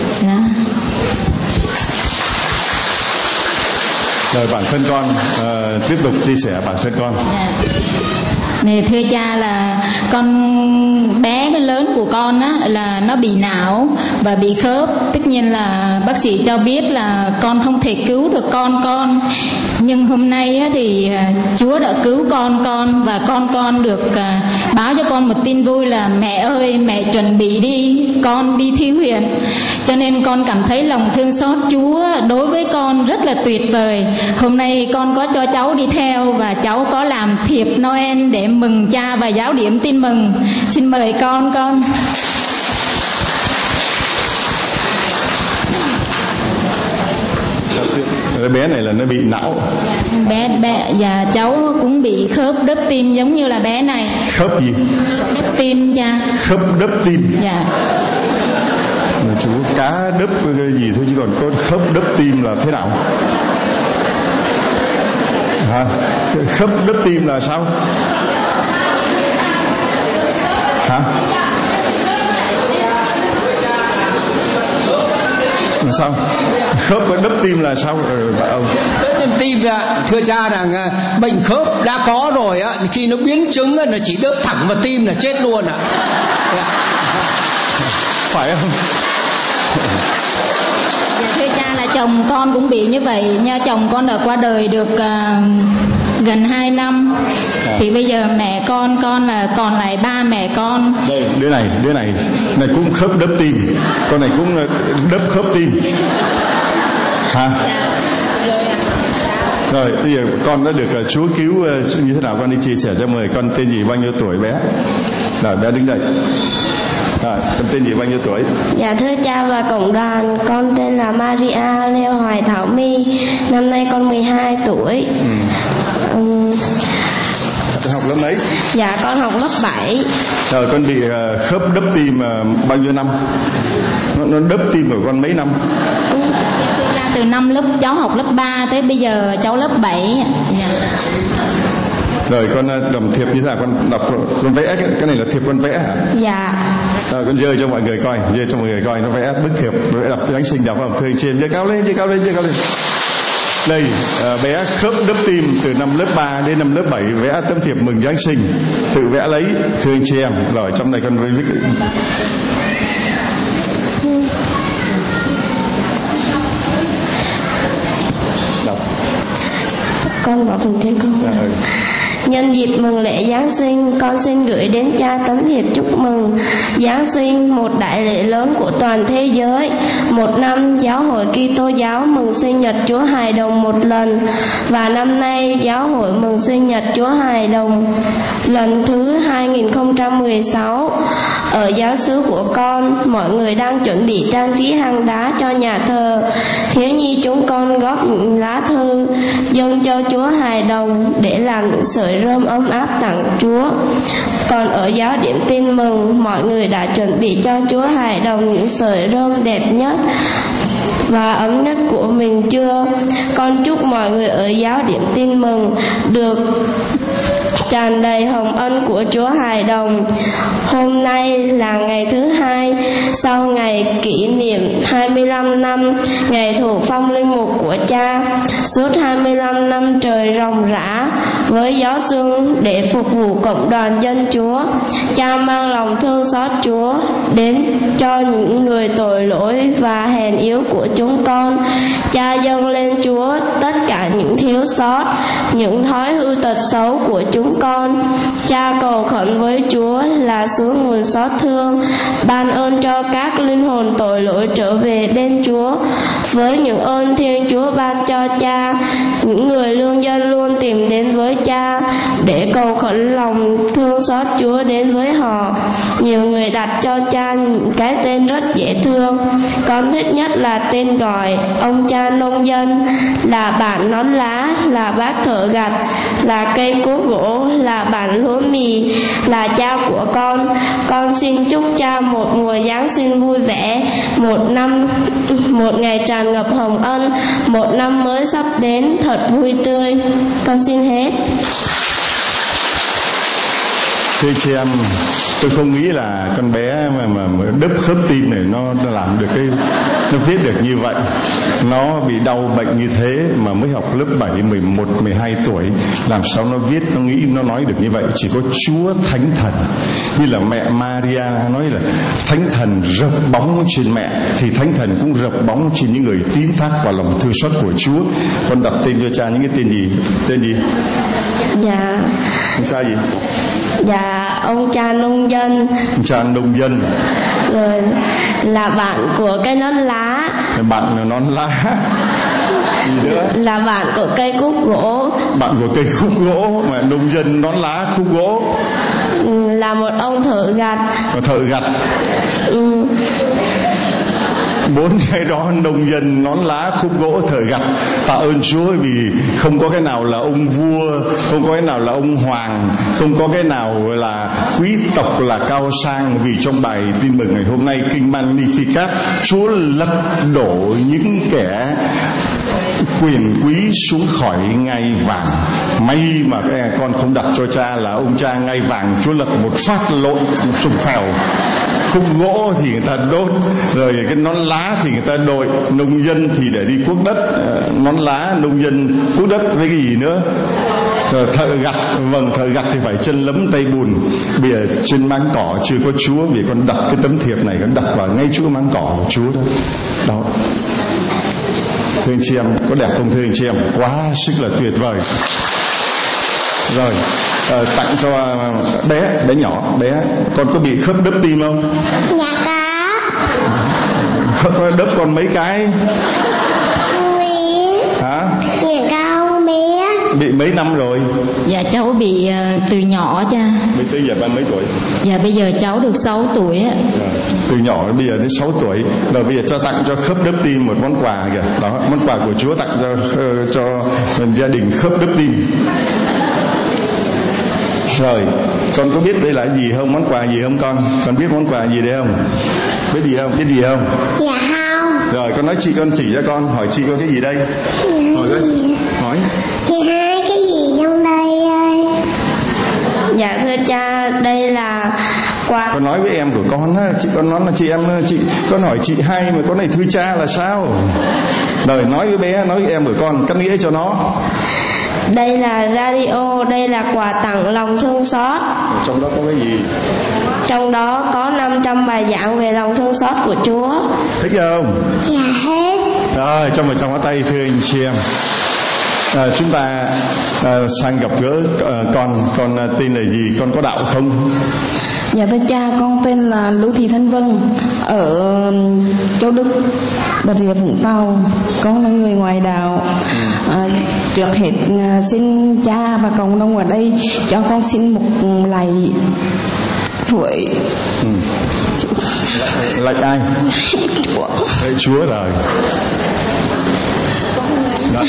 [SPEAKER 1] Rồi bản thân con tiếp tục chia sẻ bản thân con.
[SPEAKER 4] Này thưa cha, là con bé lớn của con á, là nó bị não và bị khớp. Tất nhiên là bác sĩ cho biết là con không thể cứu được con. Nhưng hôm nay thì Chúa đã cứu con và con được báo cho con một tin vui là mẹ ơi, mẹ chuẩn bị con đi thi huyện. Cho nên con cảm thấy lòng thương xót Chúa đối với con rất là tuyệt vời. Hôm nay con có cho cháu đi theo và cháu có làm thiệp Noel để mừng cha và giáo điểm tin mừng. Xin mời con.
[SPEAKER 1] Bé này là nó bị não.
[SPEAKER 4] Bé và cháu cũng bị khớp đớp tim giống như là bé này.
[SPEAKER 1] Khớp gì?
[SPEAKER 4] Đớp tim cha.
[SPEAKER 1] Khớp đớp tim.
[SPEAKER 4] Dạ.
[SPEAKER 1] Mà chú cá đớp cái gì thôi chứ còn có khớp đớp tim là thế nào? Hả? Khớp đớp tim là sao? Hả? Là sao? Khớp đớp tim là sao?
[SPEAKER 2] Đớp tim thưa cha rằng bệnh khớp đã có rồi á, khi nó biến chứng là chỉ đớp thẳng vào tim là chết luôn ạ.
[SPEAKER 1] Phải không?
[SPEAKER 4] Dạ, thưa cha là chồng con cũng bị như vậy nha. Chồng con đã qua đời được gần 2 năm. Thì bây giờ mẹ con là còn lại 3 mẹ con.
[SPEAKER 1] Đây, đứa này cũng khớp đớp tim, con này cũng đớp khớp tim. Hả? Rồi bây giờ con đã được Chúa cứu như thế nào, con đi chia sẻ cho mời. Con tên gì, bao nhiêu tuổi bé? Rồi bé đứng dậy. Rồi, con tên gì, bao nhiêu tuổi?
[SPEAKER 5] Dạ thưa cha và cộng đoàn, con tên là Maria Leo Hoài Thảo My. Năm nay con 12 tuổi.
[SPEAKER 1] Học lớp mấy?
[SPEAKER 5] Dạ con học lớp 7.
[SPEAKER 1] Rồi con bị khớp đớp tim bao nhiêu năm? Nó đớp tim của con mấy năm?
[SPEAKER 4] Từ năm cháu học lớp 3 tới bây giờ cháu lớp 7. Dạ.
[SPEAKER 1] Rồi con làm thiệp như thế nào? Con đọc, con vẽ cái này là thiệp con vẽ hả?
[SPEAKER 5] Dạ.
[SPEAKER 1] Rồi con giơ cho mọi người coi, nó vẽ bức thiệp, vẽ đọc Giáng sinh đọc không? Thưa trên, giơ cao lên. Đây, bé khớp đớp tim từ năm lớp 3 đến năm lớp 7 vẽ tấm thiệp mừng Giáng sinh, tự vẽ lấy, thưa anh chị em. Rồi trong này con viết đọc.
[SPEAKER 5] Con bảo phần thiên con. Nhân dịp mừng lễ Giáng sinh, con xin gửi đến cha tấm thiệp chúc mừng Giáng sinh, một đại lễ lớn của toàn thế giới. Một năm giáo hội Kitô giáo mừng sinh nhật Chúa Hài Đồng một lần, và năm nay giáo hội mừng sinh nhật Chúa Hài Đồng lần thứ 2016. Ở giáo xứ của con, mọi người đang chuẩn bị trang trí hang đá cho nhà thờ. Thiếu nhi chúng con góp những lá thư dâng cho Chúa Hài Đồng để làm những sợi rơm ấm áp tặng Chúa. Còn ở giáo điểm tin mừng, mọi người đã chuẩn bị cho Chúa Hài Đồng những sợi rơm đẹp nhất và ấm nhất của mình chưa? Con chúc mọi người ở giáo điểm tin mừng được tràn đầy hồng ân của Chúa Hài Đồng. Hôm nay là ngày thứ 2 sau ngày kỷ niệm 25 năm ngày thụ phong linh mục của cha. Suốt 25 năm trời ròng rã với gió sương để phục vụ cộng đoàn dân Chúa, cha mang lòng thương xót Chúa đến cho những người tội lỗi và hèn yếu của chúng con. Cha dâng lên Chúa tất cả những thiếu sót, những thói hư tật xấu của chúng con. Cha cầu khẩn với Chúa là xuống nguồn xót thương, ban ơn cho các linh hồn tội lỗi trở về bên Chúa. Với những ơn Thiên Chúa ban cho cha, những người lương dân luôn tìm đến với cha để cầu khẩn lòng thương xót Chúa đến với họ. Nhiều người đặt cho cha những cái tên rất dễ thương. Con thích nhất là tên gọi ông cha nông dân, là bạn nón lá, là bác thợ gặt, là cây cuốc gỗ, là bạn lúa mì, là cha của con. Con xin chúc cha một mùa Giáng sinh vui vẻ, một ngày tràn ngập hồng ân, một năm mới sắp đến thật vui tươi. Con xin hết.
[SPEAKER 1] Thưa chị em, tôi không nghĩ là con bé mà đứt khớp tim này nó làm được nó viết được như vậy. Nó bị đau bệnh như thế mà mới học lớp 7, 11, 12 tuổi, làm sao nó viết, nó nghĩ, nó nói được như vậy. Chỉ có Chúa Thánh Thần, như là mẹ Maria nói là Thánh Thần rợp bóng trên mẹ, thì Thánh Thần cũng rợp bóng trên những người tín thác vào lòng thương xót của Chúa. Con đặt tên cho cha những cái tên gì? Tên gì?
[SPEAKER 5] Dạ.
[SPEAKER 1] Ông cha gì?
[SPEAKER 5] Dạ, ông cha nông dân.
[SPEAKER 1] Ông cha nông dân.
[SPEAKER 5] Rồi là bạn của cây nón lá.
[SPEAKER 1] Bạn là nón lá. Gì nữa?
[SPEAKER 5] Là bạn của cây cúc gỗ.
[SPEAKER 1] Bạn của cây khúc gỗ, mà nông dân nón lá khúc gỗ.
[SPEAKER 5] Là một ông thợ gặt.
[SPEAKER 1] Thợ gặt. 4 cái đó, nông dân, nón lá, khúc gỗ, thợ gặt. Tạ ơn Chúa vì không có cái nào là ông vua, không có cái nào là ông hoàng, không có cái nào là quý tộc là cao sang. Vì trong bài tin mừng ngày hôm nay, Kinh Magnificat, Chúa lật đổ những kẻ quyền quý xuống khỏi ngai vàng. May mà con không đặt cho cha là ông cha ngai vàng, Chúa lật một phát lộn sùng phèo. Khúc gỗ thì người ta đốt, rồi cái nón lá thì người ta đội, nông dân thì để đi cuốc đất, nón lá, nông dân cuốc đất với cái gì nữa. Rồi thợ gặt, vâng, thợ gặt thì phải chân lấm tay bùn. Bây giờ trên máng cỏ chưa có Chúa, vì con đặt cái tấm thiệp này, con đặt vào ngay chỗ máng cỏ của Chúa đó. Đó. Thưa anh chị em, có đẹp không thưa anh chị em? Quá sức là tuyệt vời. Rồi tặng cho bé nhỏ, bé con có bị khớp đớp tim không?
[SPEAKER 6] Dạ
[SPEAKER 1] Có đớp con mấy cái? Hả?
[SPEAKER 6] Dạ con bé.
[SPEAKER 1] Bị mấy năm rồi?
[SPEAKER 4] Dạ cháu bị từ nhỏ cha.
[SPEAKER 1] Bây giờ ba mấy tuổi?
[SPEAKER 4] Dạ bây giờ cháu được 6 tuổi á.
[SPEAKER 1] Từ nhỏ bây giờ đến 6 tuổi. Rồi bây giờ cho tặng cho khớp đớp tim một món quà kìa. Đó, món quà của Chúa tặng cho gia đình khớp đớp tim. Rồi, con có biết đây là gì không? Món quà gì không con? Con biết món quà gì đây không? Biết gì không? Biết gì không?
[SPEAKER 6] Dạ không.
[SPEAKER 1] Rồi, con nói chị, con chỉ cho con. Hỏi chị có cái gì đây? Hỏi đây. Hỏi.
[SPEAKER 6] Thì hai cái gì trong đây ơi?
[SPEAKER 5] Dạ thưa cha, đây là quà.
[SPEAKER 1] Con nói với em của con á, chị, con nói là chị em, chị, con hỏi chị hai mà con này thưa cha là sao? Rồi nói với bé, nói với em của con, cắt nghĩa cho nó.
[SPEAKER 5] Đây là radio, đây là quà tặng lòng thương xót.
[SPEAKER 1] Trong đó có cái gì?
[SPEAKER 5] Trong đó có 500 bài giảng về lòng thương xót của Chúa.
[SPEAKER 1] Thích không?
[SPEAKER 6] Dạ hết.
[SPEAKER 1] Rồi, trong vào trong tay thưa anh chị em. Chúng ta sang gặp gỡ con tên là gì? Con có đạo không?
[SPEAKER 7] Dạ thưa cha, con tên là Lưu Thị Thanh Vân, ở Châu Đức, Bà Rịa Vũng Tàu. Con là người ngoài đạo. Trước hết xin cha và cộng đồng ở đây cho con xin một lạy tuổi.
[SPEAKER 1] Lạy ai?
[SPEAKER 7] Chúa.
[SPEAKER 1] Lạy Chúa rồi. Đó.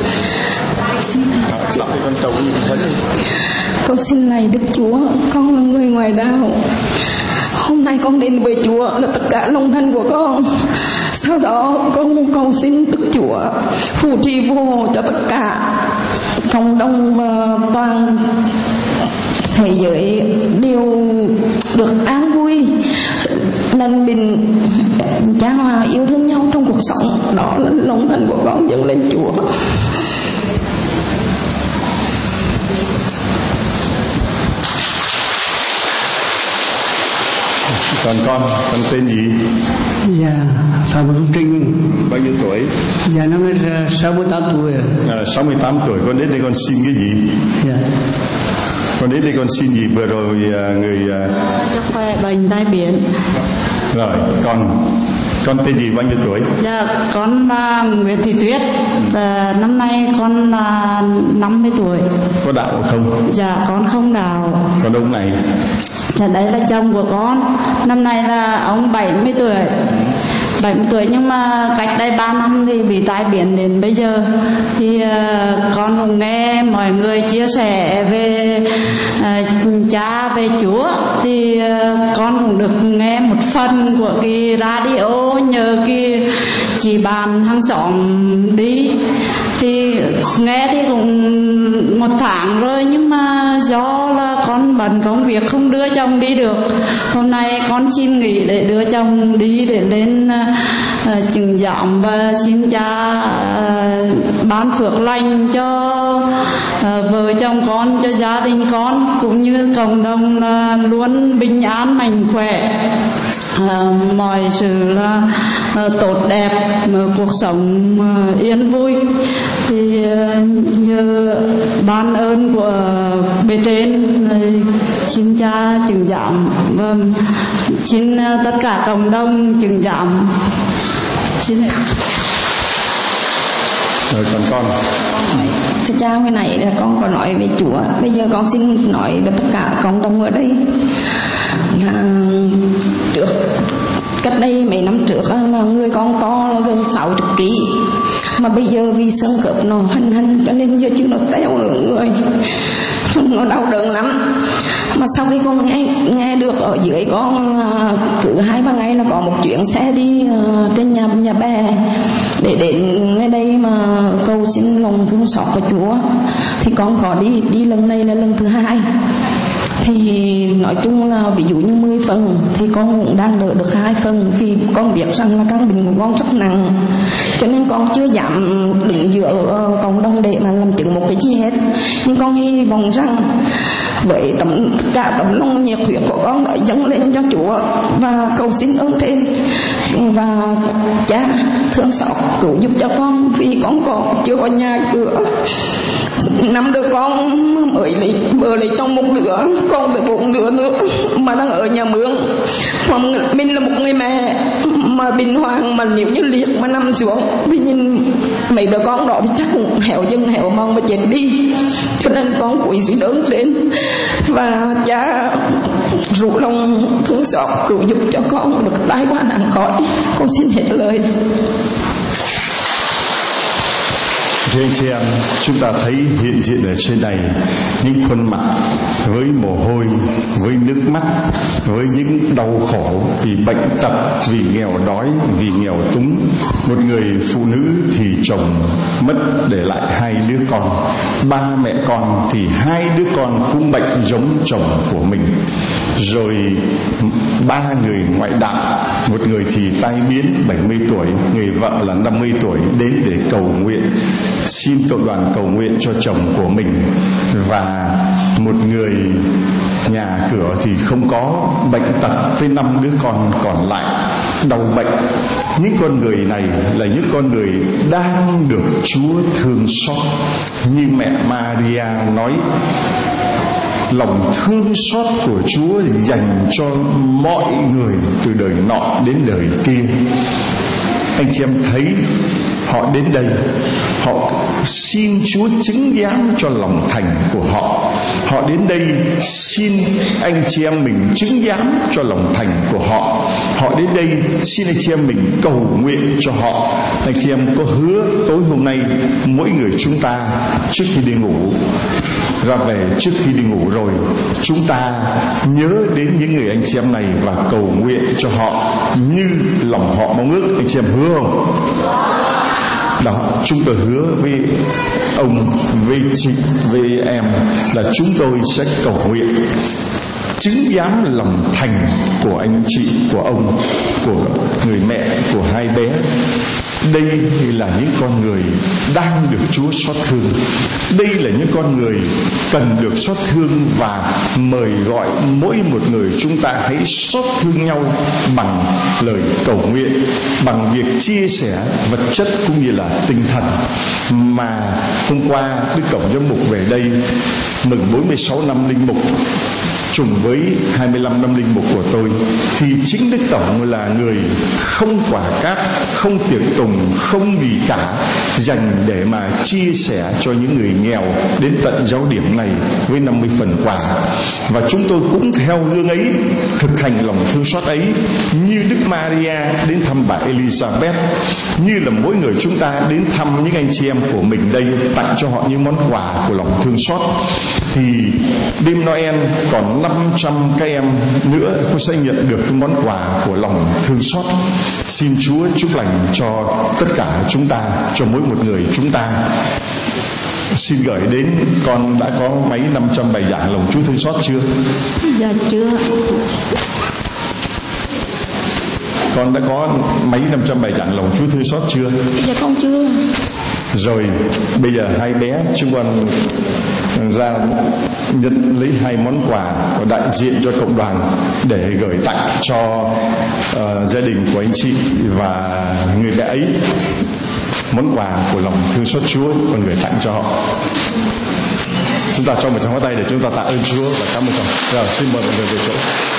[SPEAKER 1] Đọc cái con cầu thấy.
[SPEAKER 7] Con xin lạy Đức Chúa, con là người ngoài đạo. Hôm nay con đến với Chúa là tất cả lòng thân của con. Sau đó con muốn cầu xin Đức Chúa phù trì phù hộ cho tất cả cộng đồng và toàn thế giới đều được an vui, lần bình cha hòa, yêu thương nhau trong cuộc sống. Đó là lòng thân của con dâng lên Chúa.
[SPEAKER 1] Còn con tên gì?
[SPEAKER 8] Dạ, Phạm Hữu Trinh.
[SPEAKER 1] Bao nhiêu tuổi?
[SPEAKER 8] Dạ, năm nay 68 tuổi.
[SPEAKER 1] 68 tuổi, con đến đây con xin cái gì?
[SPEAKER 8] Dạ.
[SPEAKER 1] Con đến đây con xin gì? Vừa rồi người
[SPEAKER 3] sức khỏe, bệnh tai biến.
[SPEAKER 1] Rồi, con tên gì, bao nhiêu tuổi?
[SPEAKER 3] Dạ, con là Nguyễn Thị Tuyết. Năm nay con là 50 tuổi.
[SPEAKER 1] Có đạo không?
[SPEAKER 3] Dạ, con không đạo.
[SPEAKER 1] Còn ông này?
[SPEAKER 3] Dạ, đấy là chồng của con. Năm nay là ông 70 tuổi. 70 tuổi nhưng mà cách đây 3 năm thì bị tai biến đến bây giờ. Thì con cũng nghe mọi người chia sẻ về cha, về Chúa. Thì con cũng được nghe một phần của cái radio nhờ cái chị bạn hàng xóm đi. Thì
[SPEAKER 9] nghe thì cũng 1 tháng rồi, nhưng mà do là con bận công việc không đưa chồng đi được. Hôm nay con xin nghỉ để đưa chồng đi để lên chứng giám, và xin cha ban phước lành cho vợ chồng con, cho gia đình con cũng như cộng đồng là luôn bình an mạnh khỏe, mọi sự là tốt đẹp, cuộc sống yên vui. Thì nhờ ban ơn của bề trên, xin cha chứng giám và xin tất cả cộng đồng chứng giám. Xin
[SPEAKER 1] rồi còn con.
[SPEAKER 7] Thưa cha, hồi nãy là con có nói về Chúa, bây giờ con xin nói về tất cả cộng đồng ở đây. Là trước cách đây mấy năm trước là người con to là gần 60 kg, mà bây giờ vì xương khớp nó hành cho nên giờ chứ nó teo nữa người, nó đau đớn lắm. Mà sau khi con nghe được ở dưới con cứ 2-3 ngày là có một chuyến xe đi trên nhà bè để đến nơi đây mà cầu xin lòng thương xót của Chúa, thì con có đi lần này là lần thứ 2. Thì nói chung là ví dụ như 10 phần thì con cũng đang đỡ được 2 phần, vì con biết rằng là căn bệnh của con rất nặng, cho nên con chưa dám đứng giữa cộng đồng để mà làm chứng một cái gì hết. Nhưng con hy vọng rằng với cả tấm lòng nhiệt huyết của con đã dâng lên cho Chúa và cầu xin ơn trên và cha thương xót cứu giúp cho con, vì con còn chưa có nhà cửa. 5 đứa con mới lấy trong 1 đứa, con với 4 đứa nữa mà đang ở nhà mướn. Mà mình là một người mẹ mà bình hoàng, mà nếu như liệt mà nằm xuống, vì nhìn mấy đứa con đó thì chắc cũng hẻo dưng hẻo mong mà chết đi. Cho nên con quỳ xin ơn đến và cha rủ lòng thương xót cứu giúp cho con được tai qua nạn khỏi. Con xin hết lời.
[SPEAKER 1] Thưa anh chị em, chúng ta thấy hiện diện ở trên này những khuôn mặt với mồ hôi, với nước mắt, với những đau khổ vì bệnh tật, vì nghèo đói, vì nghèo túng. Một người phụ nữ thì chồng mất để lại 2 đứa con, 3 mẹ con thì 2 đứa con cũng bệnh giống chồng của mình. Rồi 3 người ngoại đạo, một người thì tai biến 70 tuổi, người vợ là 50 tuổi đến để cầu nguyện, xin cộng đoàn cầu nguyện cho chồng của mình. Và một người nhà cửa thì không có bệnh tật với 5 đứa con còn lại đau bệnh. Những con người này là những con người đang được Chúa thương xót. Như mẹ Maria nói, lòng thương xót của Chúa dành cho mọi người từ đời nọ đến đời kia. Anh chị em thấy họ đến đây, họ xin Chúa chứng giám cho lòng thành của họ. Họ đến đây xin anh chị em mình chứng giám cho lòng thành của họ. Họ đến đây xin anh chị em mình cầu nguyện cho họ. Anh chị em có hứa tối hôm nay mỗi người chúng ta trước khi đi ngủ, ra về trước khi đi ngủ rồi, chúng ta nhớ đến những người anh chị em này và cầu nguyện cho họ như lòng họ mong ước. Anh chị em hứa không? Đó, chúng tôi hứa với ông, với chị, với em là chúng tôi sẽ cầu nguyện chứng giám lòng thành của anh chị, của ông, của người mẹ, của 2 bé. Đây là những con người đang được Chúa xót thương. Đây là những con người cần được xót thương, và mời gọi mỗi một người chúng ta hãy xót thương nhau bằng lời cầu nguyện, bằng việc chia sẻ vật chất cũng như là tinh thần. Mà hôm qua Đức Tổng Giám mục về đây mừng 46 năm linh mục trùng với 25 năm linh mục của tôi, thì chính Đức Tổng là người không quả cáp, không tiệc tùng, không gì cả, dành để mà chia sẻ cho những người nghèo đến tận giáo điểm này với 50 phần quà. Và chúng tôi cũng theo gương ấy, thực hành lòng thương xót ấy, như Đức Maria đến thăm bà Elizabeth, như là mỗi người chúng ta đến thăm những anh chị em của mình đây, tặng cho họ những món quà của lòng thương xót. Thì đêm Noel còn 500 các em nữa cũng sẽ nhận được những món quà của lòng thương xót. Xin Chúa chúc lành cho tất cả chúng ta, cho mỗi một người chúng ta. xin gửi đến. Con đã có mấy 500 bài giảng lòng Chúa thương xót chưa?
[SPEAKER 7] Dạ chưa.
[SPEAKER 1] Con đã có mấy 500 bài giảng lòng Chúa thương xót chưa?
[SPEAKER 7] Dạ con chưa.
[SPEAKER 1] Rồi bây giờ hai bé chúng con ra nhận lấy 2 món quà đại diện cho cộng đoàn để gửi tặng cho gia đình của anh chị và người mẹ ấy. Món quà của lòng thương xót Chúa con gửi tặng cho họ. Chúng ta cho một tràng pháo tay để chúng ta tạ ơn Chúa và cảm ơn con. Rồi xin mời mọi người về chỗ.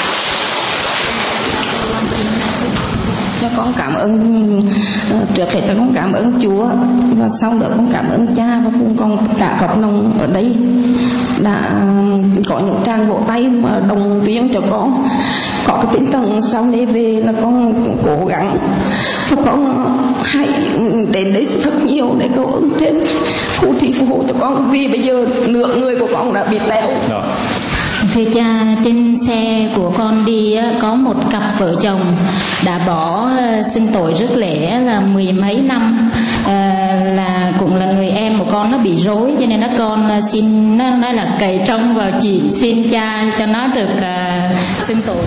[SPEAKER 7] Cho con cảm ơn, trước hết là con cảm ơn Chúa, và sau đó con cảm ơn cha và cùng con tất cả cộng đồng ở đây đã có những tràng vỗ tay mà động viên cho con có cái tinh thần sau này về là con cố gắng, và con hãy đến đây thật nhiều để cầu ơn trên phù trì phù hộ cho con, vì bây giờ nửa người của con đã bị teo.
[SPEAKER 4] Thưa cha, trên xe của con đi có một cặp vợ chồng đã bỏ xưng tội rước lễ là 10 mấy năm, là cũng là người em của con nó bị rối, cho nên con xin nó nói là cậy trông vào chị, xin cha cho nó được xưng tội.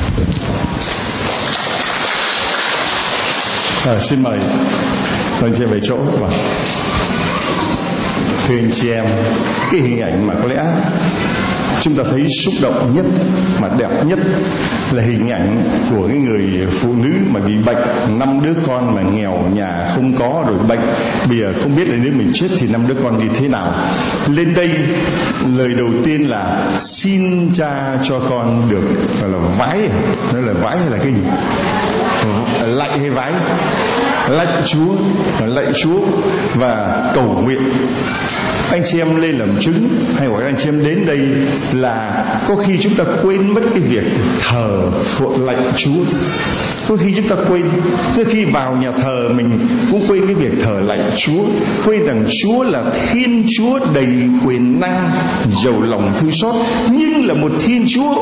[SPEAKER 1] Xin mời anh chị em về chỗ. Thưa anh chị em, cái hình ảnh mà có lẽ chúng ta thấy xúc động nhất mà đẹp nhất là hình ảnh của cái người phụ nữ mà bị bệnh, 5 đứa con mà nghèo, nhà không có rồi bệnh, bây giờ không biết là nếu mình chết thì 5 đứa con đi thế nào. Lên đây lời đầu tiên là xin cha cho con được, gọi là vái, nói là vái hay là cái gì, lạy hay vái, lạy Chúa và cầu nguyện. Anh chị em lên làm chứng, hay gọi anh chị em đến đây là có khi chúng ta quên mất cái việc thờ phượng lạy Chúa. Có khi chúng ta quên, có khi vào nhà thờ mình cũng quên cái việc thờ lạy Chúa, quên rằng Chúa là Thiên Chúa đầy quyền năng, giàu lòng thương xót, nhưng là một Thiên Chúa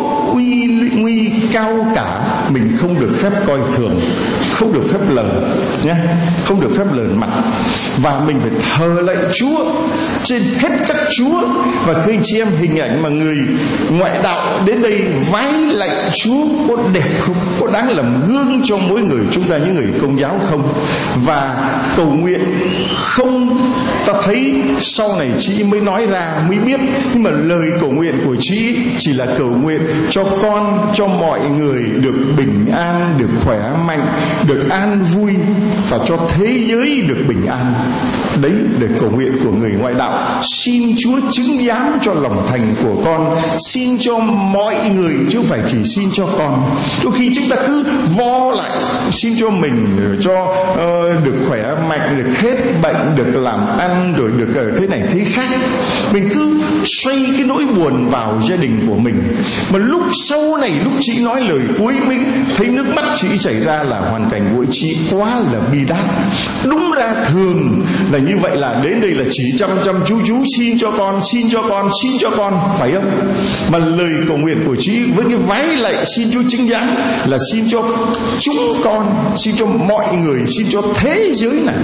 [SPEAKER 1] uy cao cả, mình không được phép coi thường, không được phép lờn nhé, không được phép lờn mặt, và mình phải thờ lạy Chúa trên hết các Chúa. Và thưa anh chị em, hình ảnh mà người ngoại đạo đến đây vái lạy Chúa có đẹp không? Có đáng làm gương cho mỗi người chúng ta, những người Công giáo không? Và cầu nguyện không, ta thấy sau này chị mới nói ra mới biết, nhưng mà lời cầu nguyện của chị chỉ là cầu nguyện cho con, cho mọi người được bình an, được khỏe mạnh, được an vui, và cho thế giới được bình an. Đấy để cầu nguyện của người ngoại đạo. Xin Chúa chứng giám cho lòng thành của con, xin cho mọi người chứ không phải chỉ xin cho con. Đôi khi chúng ta cứ vo lại xin cho mình, rồi cho được khỏe mạnh, được hết bệnh, được làm ăn, rồi được thế này thế khác. Mình cứ xoay cái nỗi buồn vào gia đình của mình, mà lúc sau này lúc chị nói lời cuối mới thấy nước mắt chị chảy ra là hoàn cảnh của chị quá là bi đát. Đúng ra thường là như vậy, là đến đây là chỉ chăm chú xin cho con, xin cho con, xin cho con, phải không? Mà lời cầu nguyện của chị với cái vái lạy xin Chúa chứng giám là xin cho chúng con, xin cho mọi người, xin cho thế giới này.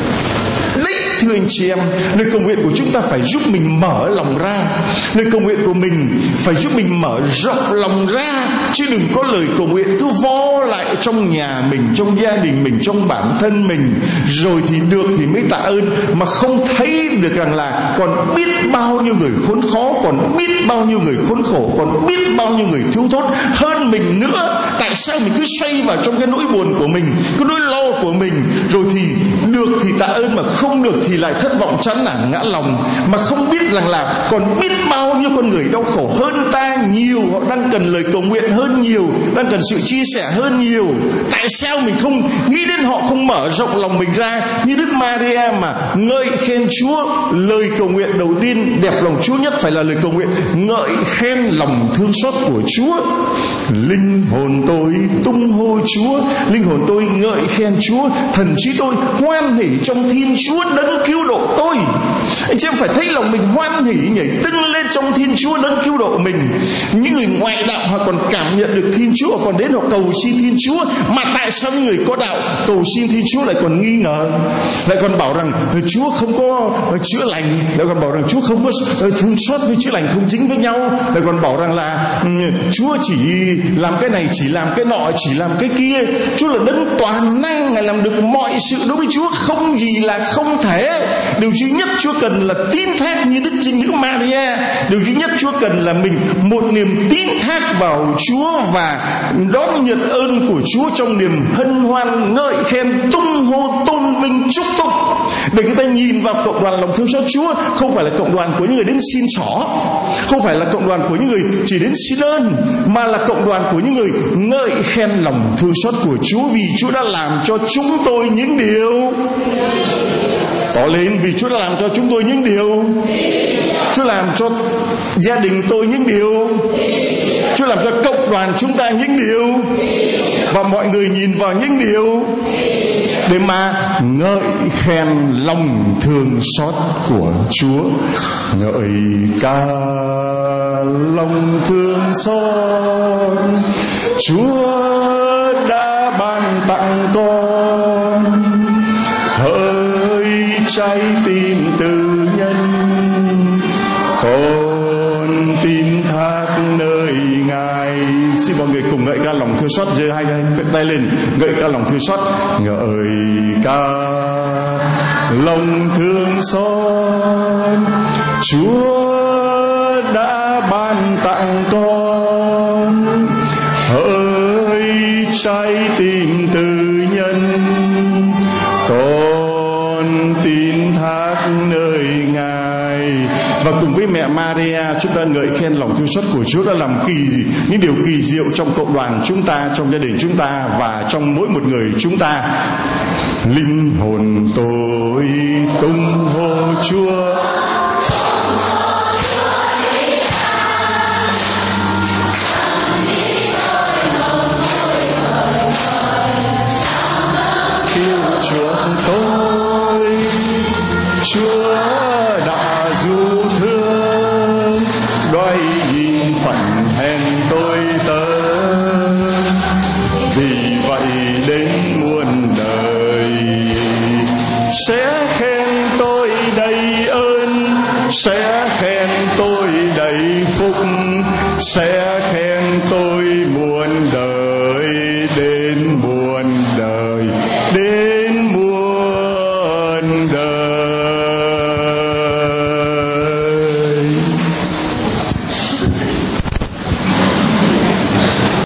[SPEAKER 1] Đấy thưa anh chị em, lời cầu nguyện của chúng ta phải giúp mình mở lòng ra. Lời cầu nguyện của mình phải giúp mình mở rộng lòng ra, chứ đừng có lời cầu nguyện cứ vo lại trong nhà mình, trong gia đình mình, trong bản thân mình, rồi thì được thì mới tạ ơn, mà không thấy được rằng là còn biết bao nhiêu người khốn khó, còn biết bao nhiêu người khốn khổ, còn biết bao nhiêu người thiếu thốn hơn mình nữa. Tại sao mình cứ xoay vào trong cái nỗi buồn của mình, cái nỗi lo của mình, rồi thì được thì tạ ơn, mà không được thì lại thất vọng, chán nản, ngã lòng, mà không biết rằng là còn biết bao nhiêu con người đau khổ hơn ta nhiều, họ đang cần lời cầu nguyện hơn nhiều, đang cần sự chia sẻ hơn nhiều. Tại sao mình không nghĩ đến họ, không mở rộng lòng mình ra như Đức Maria mà ngợi khen Chúa? Lời cầu nguyện đầu tiên đẹp lòng Chúa nhất phải là lời cầu nguyện ngợi khen lòng thương xót của Chúa. Linh hồn tôi tung hô Chúa, linh hồn tôi ngợi khen Chúa, thần trí tôi hoan hỉ trong Thiên Chúa đấng cứu độ tôi. Anh chị em phải thấy lòng mình hoan hỉ nhảy tưng lên trong Thiên Chúa đấng cứu độ mình. Những người ngoại đạo họ còn cảm nhận được Thiên Chúa, họ còn đến họ cầu xin Thiên Chúa, mà tại sao những người có đạo cầu xin Thiên Chúa lại còn nghi ngờ, lại còn bảo rằng Chúa không có chữa lành, lại còn bảo rằng Chúa không có thương xót với chữa lành không dính với nhau, lại còn bảo rằng là Chúa chỉ làm cái này, chỉ làm cái nọ, chỉ làm cái kia. Chúa là đấng toàn năng, Ngài làm được mọi sự. Đối với Chúa không gì là không thể. Điều duy nhất Chúa cần là tín thác như Đức Trinh Nữ Maria. Điều duy nhất Chúa cần là mình một niềm tín thác vào Chúa và đón nhận ơn của Chúa trong niềm hân hoan ngợi khen tung hô tôn vinh chúc tụng, để người ta nhìn vào cộng đoàn lòng thương xót Chúa. Không phải là cộng đoàn của những người đến xin xỏ, không phải là cộng đoàn của những người chỉ đến xin ơn, mà là cộng đoàn của những người ngợi khen lòng thương xót của Chúa, vì Chúa đã làm cho chúng tôi những điều tỏ lên, vì Chúa đã làm cho chúng tôi những điều, Chúa làm cho gia đình tôi những điều, Chúa làm cho cộng đoàn chúng ta những điều, và mọi người nhìn vào những điều để mà ngợi khen lòng thương xót của Chúa. Ngợi ca lòng thương xót Chúa đã ban tặng con, hỡi trái tim từ nhân, con tin thác nơi Ngài. Xin mọi người cùng ngợi ca lòng thương xót, giơ hai tay lên, ngợi ca lòng thương xót. Ngợi ca lòng thương xót Chúa đã ban tặng con, hỡi trái tim từ nhân, con tin thác nơi Ngài. Và cùng với mẹ Maria, chúng ta ngợi khen lòng thương xót của Chúa đã làm những điều kỳ diệu trong cộng đoàn chúng ta, trong gia đình chúng ta và trong mỗi một người chúng ta. Linh hồn tôi tung hô Chúa, cứu chuộc tôi, Chúa đã du thương, đoái nhìn phận hèn tôi tớ. Vì vậy đến muôn đời sẽ khen tôi đầy ơn, sẽ khen tôi đầy phúc, sẽ khen tôi muôn đời.